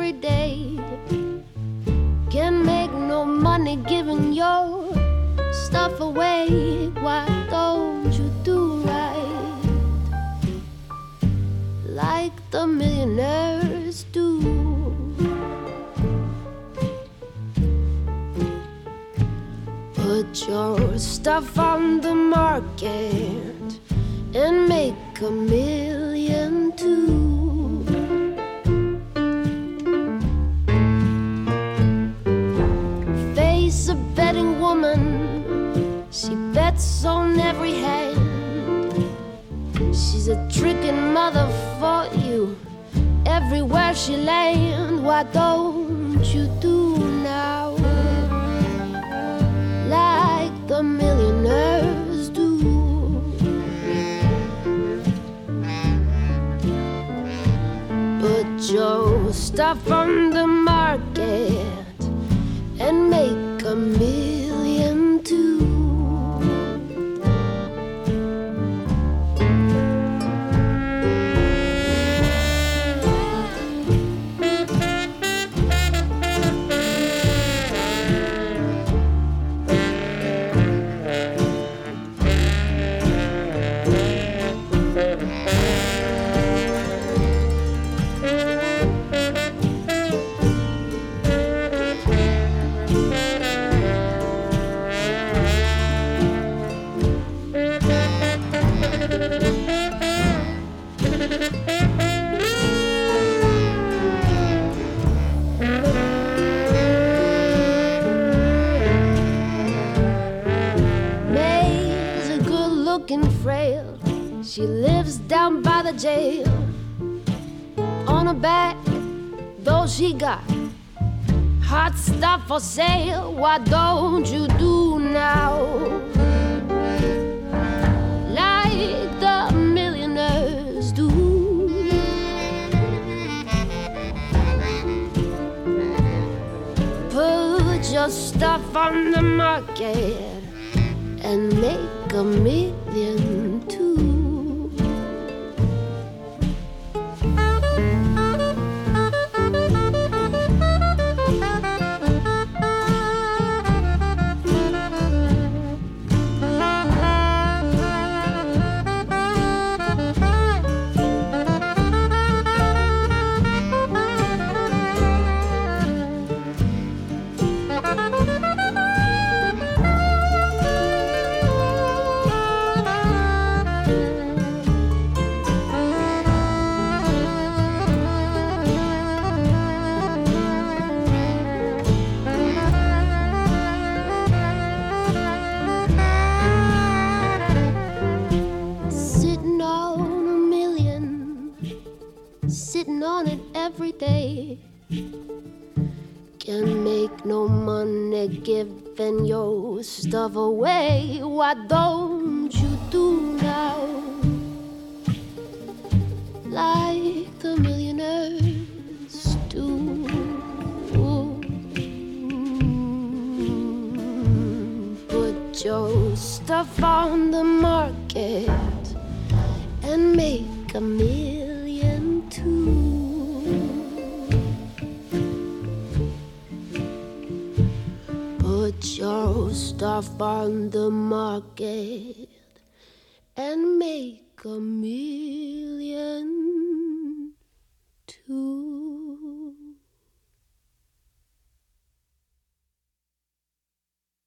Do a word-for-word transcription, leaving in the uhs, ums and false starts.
every day. Can't make no money giving your stuff away. Why don't you do right like the millionaires do? Put your stuff on the market and make a million too. Face a betting woman, she bets on every hand. She's a tricking mother for you everywhere she lands. Why don't you do now like the millionaires do? Put your stuff on the market and make a million too. May's a good-looking frail. She lives down by the jail. On her back, though she got hot stuff for sale. Why don't you do now like the millionaires do? Put your stuff on the market and make a million too. Sitting on it every day. Can't make no money giving your stuff away. Why don't you do now like the millionaires do? Put your stuff on the market and make a million too. Put your stuff on the market and make a million.